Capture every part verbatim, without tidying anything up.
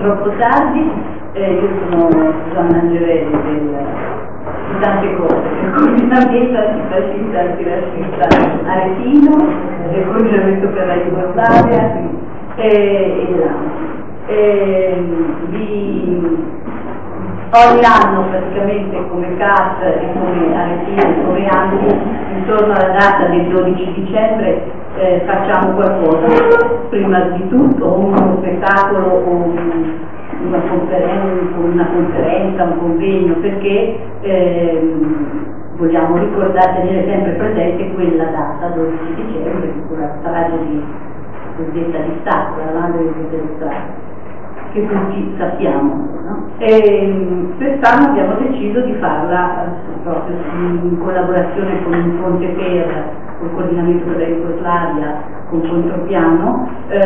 troppo tardi. Eh, io sono Susanna Angelelli del, di tante cose, coordinamento antifascista e antirascista aretino, del coordinamento per la Jugoslavia e, e l'ANSI. E, di, ogni anno praticamente come C A T e come Aretino e come ANSI, intorno alla data del dodici dicembre eh, facciamo qualcosa, prima di tutto uno spettacolo o un, una, conferenza, una conferenza, un convegno, perché ehm, vogliamo ricordare, tenere sempre presente quella data, dodici dicembre, di quella strage di cosiddetta di Stato, la madre di Stato, che tutti sappiamo, no? E quest'anno abbiamo deciso di farla eh, proprio in collaborazione con il Fronte Per, col coordinamento per la Jugoslavia, con Contropiano, eh,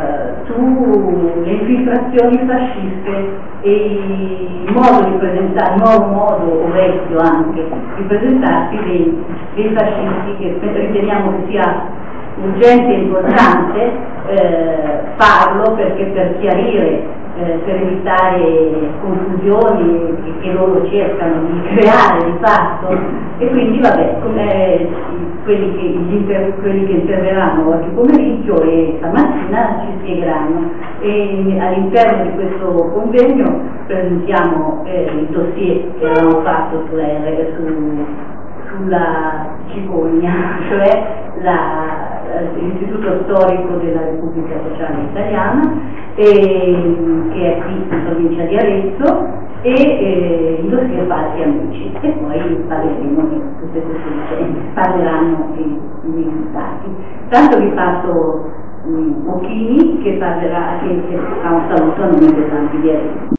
sulle infiltrazioni fasciste e il modo di presentare, il nuovo modo, o vecchio anche, di presentarsi dei, dei fascisti, che riteniamo che sia urgente e importante eh, farlo, perché per chiarire, eh, per evitare confusioni che, che loro cercano di creare di fatto, e quindi vabbè, come quelli che, gli inter, quelli che interverranno oggi pomeriggio e stamattina ci spiegheranno, e all'interno di questo convegno presentiamo eh, il dossier che avevamo fatto sulla, su, sulla cicogna, cioè la l'Istituto Storico della Repubblica Sociale Italiana, e, che è qui in provincia di Arezzo, e eh, il dossier Falsi Amici, e poi parleremo di tutte queste vicende, parleranno i, i invitati. Tanto vi passo um, Occhini che parlerà, che, che fa un saluto a nome dei tanti di Arezzo.